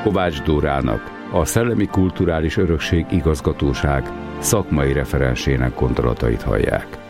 Kovács Dórának, a Szellemi Kulturális Örökség Igazgatóság szakmai referensének gondolatait hallják.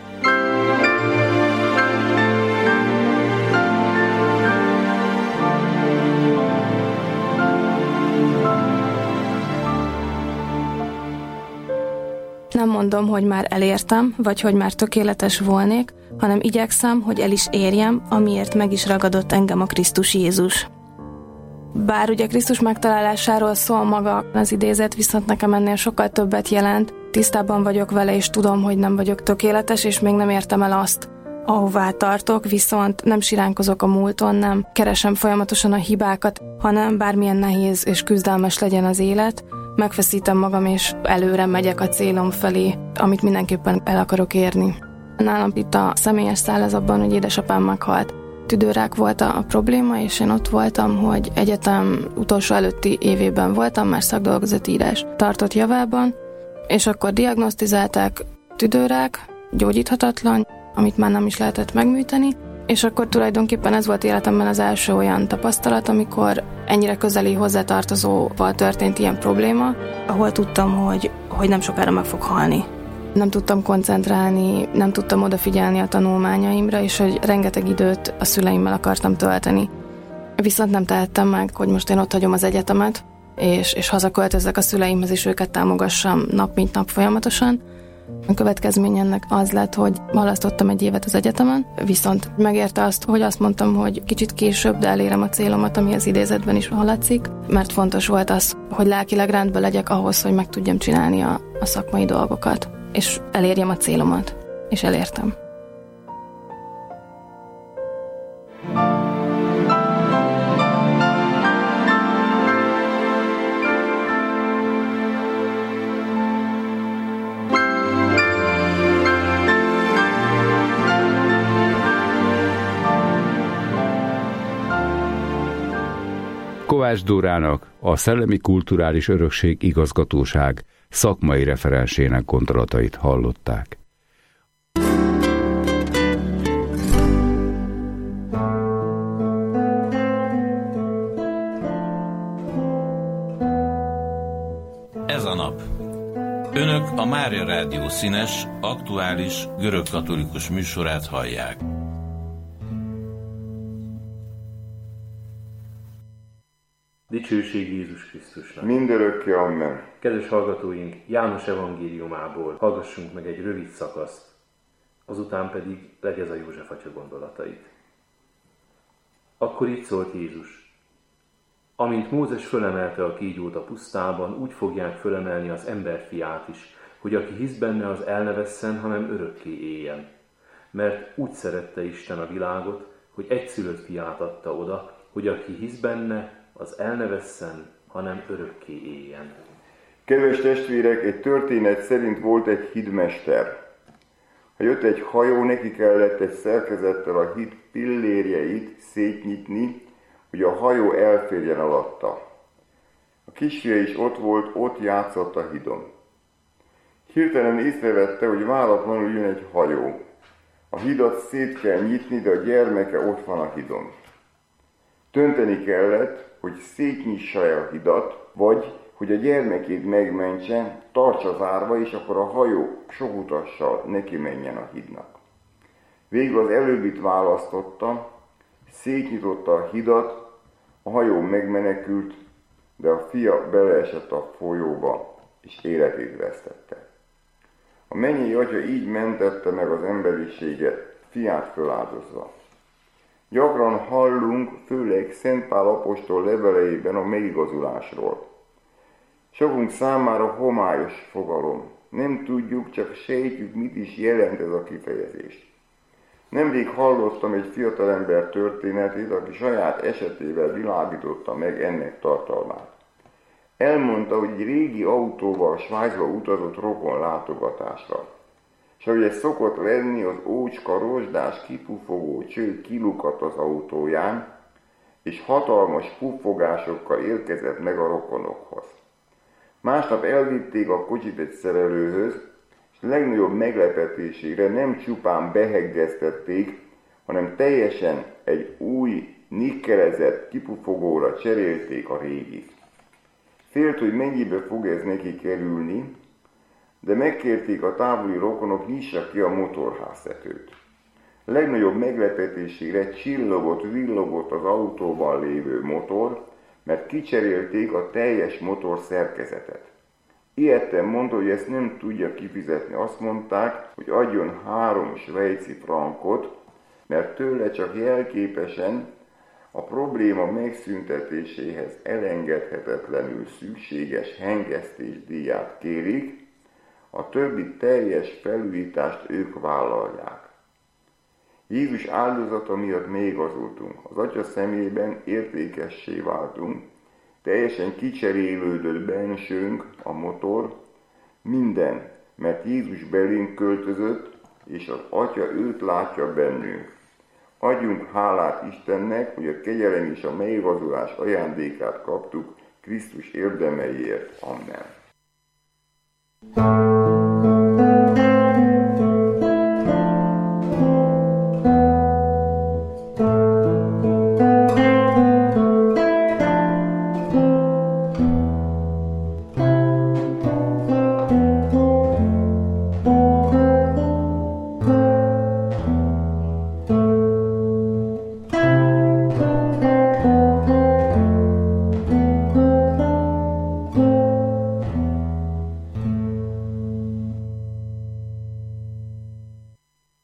Nem mondom, hogy már elértem, vagy hogy már tökéletes volnék, hanem igyekszem, hogy el is érjem, amiért meg is ragadott engem a Krisztus Jézus. Bár ugye Krisztus megtalálásáról szól maga az idézet, viszont nekem ennél sokkal többet jelent. Tisztában vagyok vele, és tudom, hogy nem vagyok tökéletes, és még nem értem el azt, ahová tartok, viszont nem siránkozok a múlton, nem keresem folyamatosan a hibákat, hanem bármilyen nehéz és küzdelmes legyen az élet, megfeszítem magam, és előre megyek a célom felé, amit mindenképpen el akarok érni. Nálam itt a személyes szál az abban, hogy édesapám meghalt. Tüdőrák volt a probléma, és én ott voltam, hogy egyetem utolsó előtti évében voltam, már szakdolgozatírás tartott javában, és akkor diagnosztizálták tüdőrák, gyógyíthatatlan, amit már nem is lehetett megműteni, és akkor tulajdonképpen ez volt életemben az első olyan tapasztalat, amikor ennyire közeli hozzátartozóval történt ilyen probléma, ahol tudtam, hogy nem sokára meg fog halni. Nem tudtam koncentrálni, nem tudtam odafigyelni a tanulmányaimra, és hogy rengeteg időt a szüleimmel akartam tölteni. Viszont nem tehettem meg, hogy most én ott hagyom az egyetemet, és hazaköltözzek a szüleimhez, és őket támogassam nap mint nap folyamatosan. A következmény ennek az lett, hogy halasztottam egy évet az egyetemen, viszont megérte azt, hogy azt mondtam, hogy kicsit később, de elérem a célomat, ami az idézetben is hallatszik, mert fontos volt az, hogy lelkileg rendben legyek ahhoz, hogy meg tudjam csinálni a szakmai dolgokat, és elérjem a célomat, és elértem. Kovács Dórának, a Szellemi Kulturális Örökség Igazgatóság szakmai referensének gondolatait hallották. Ez a nap. Önök a Mária Rádió színes, aktuális, görögkatolikus műsorát hallják. Dicsőség Jézus Krisztusnak. Mindörökké, amen. Kedves hallgatóink, János evangéliumából hallgassunk meg egy rövid szakaszt, azután pedig Legez a József atya gondolatait. Akkor így szólt Jézus: amint Mózes fölemelte a kígyót a pusztában, úgy fogják fölemelni az emberfiát is, hogy aki hisz benne, az el ne vesszen, hanem örökké éljen. Mert úgy szerette Isten a világot, hogy egyszülött fiát adta oda, hogy aki hisz benne, az el ne vesszen, hanem örökké éljen. Kedves testvérek, egy történet szerint volt egy hídmester. Ha jött egy hajó, neki kellett egy szerkezettel a híd pillérjeit szétnyitni, hogy a hajó elférjen alatta. A kisfia is ott volt, ott játszott a hídon. Hirtelen észrevette, hogy váratlanul jön egy hajó. A hídat szét kell nyitni, de a gyermeke ott van a hídon. Dönteni kellett, hogy szétnyissa el a hidat, vagy hogy a gyermekét megmentse, tartsa zárva, és akkor a hajó sok utassal neki menjen a hídnak. Végül az előbbit választotta, szétnyitotta a hidat, a hajó megmenekült, de a fia beleesett a folyóba, és életét vesztette. A mennyei atya így mentette meg az emberiséget, fiát föláldozva. Gyakran hallunk, főleg Szent Pál apostol leveleiben a megigazulásról. Sokunk számára homályos fogalom. Nem tudjuk, csak sejtjük, mit is jelent ez a kifejezés. Nemrég hallottam egy fiatalember történetét, aki saját esetével világította meg ennek tartalmát. Elmondta, hogy egy régi autóval Svájcba utazott rokon látogatásra. És ahogy ez szokott lenni, az ócska, rozsdás, kipufogó cső kilukadt az autóján, és hatalmas puffogásokkal érkezett meg a rokonokhoz. Másnap elvitték a kocsit egy szerelőhöz, és legnagyobb meglepetésére nem csupán beheggeztették, hanem teljesen egy új, nikkelezett kipufogóra cserélték a régit. Félt, hogy mennyibe fog ez neki kerülni, de megkérték a távoli rokonok, nyissa ki a motorháztetőt. Legnagyobb meglepetésére villogott az autóban lévő motor, mert kicserélték a teljes motor szerkezetet. Ilyetten mondta, hogy ezt nem tudja kifizetni. Azt mondták, hogy adjon 3 svájci frankot, mert tőle csak jelképesen a probléma megszüntetéséhez elengedhetetlenül szükséges hengesztésdíját kérik, a többi teljes felújítást ők vállalják. Jézus áldozata miatt megigazultunk, az Atya szemében értékessé váltunk, teljesen kicserélődött bensőnk, a motor, minden, mert Jézus belénk költözött, és az Atya őt látja bennünk. Adjunk hálát Istennek, hogy a kegyelem és a megigazulás ajándékát kaptuk Krisztus érdemeiért. Amen.